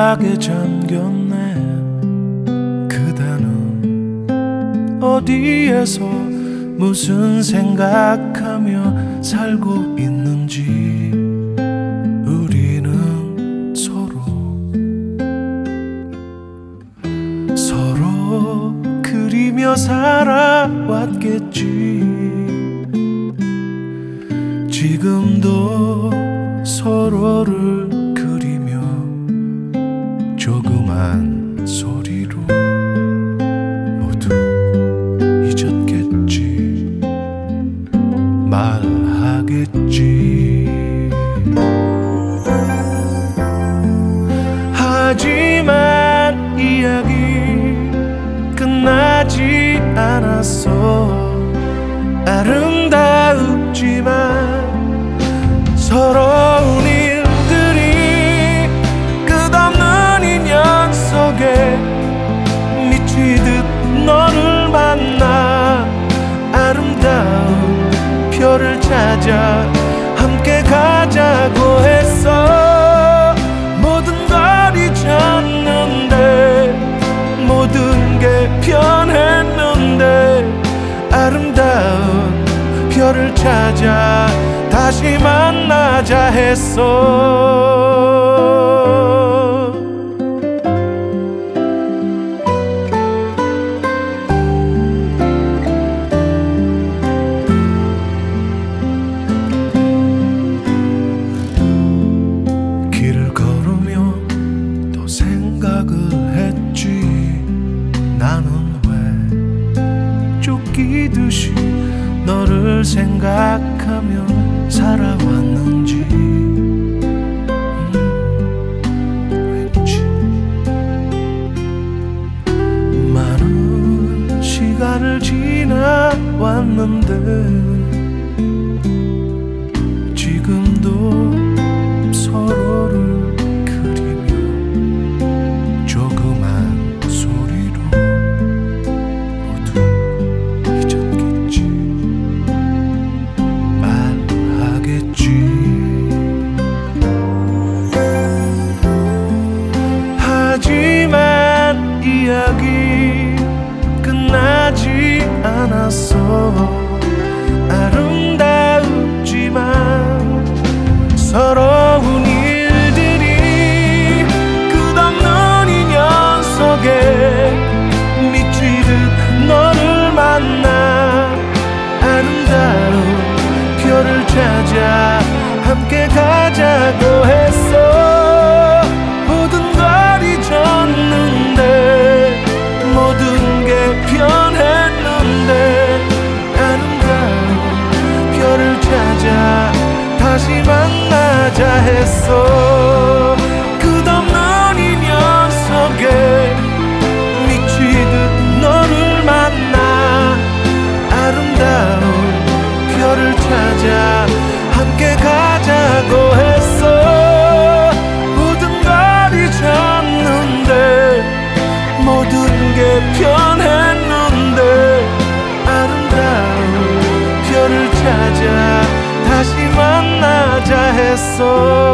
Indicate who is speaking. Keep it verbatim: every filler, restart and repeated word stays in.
Speaker 1: 생각에 잠겼네. 그대는 어디에서 무슨 생각하며 살고 있는지. 우리는 서로 서로 그리며 살아왔겠지. 지금도 서로를 그리며 조그만 소리로 모두 잊었겠지. 말하겠지. 하지만 이야기 끝나지 않았어. 아름다웠지만 서러운 일들이 끝없는 인연 속에 미치듯 너를 만나 아름다운 별을 찾아 함께 가자고 했어. 모든 걸 잊었는데 모든 게 변했는데 아름다운 별을 찾아 다시 만나자 했어. 길을 걸으며 또 생각을 했지. 나는 왜 쫓기듯이 너를 생각하며 살아왔는지. 음, 왠지 많은 시간을 지나왔는데 지금도 서로를 그리며 조그만 소리로 모두 잊었겠지. 하지만 이야기 끝나지 않았어. 아름다웠지만 서러운 일들이 끝없는 인연 속에 미치듯 너를 만나 아름다운 별을 찾아 함께 가자고 했어. 모든 걸 잊었는데 모든 게 변했는데 아름다운 별을 찾아 다시 만나자 했어. 끝없는 인연 속에 미치듯 너를 만나 아름다운 별을 찾아 함께 가자고 했어. 모든 걸 잊었는데 모든 게 변했는데 아름다운 별을 찾아 다시 만나자 했어.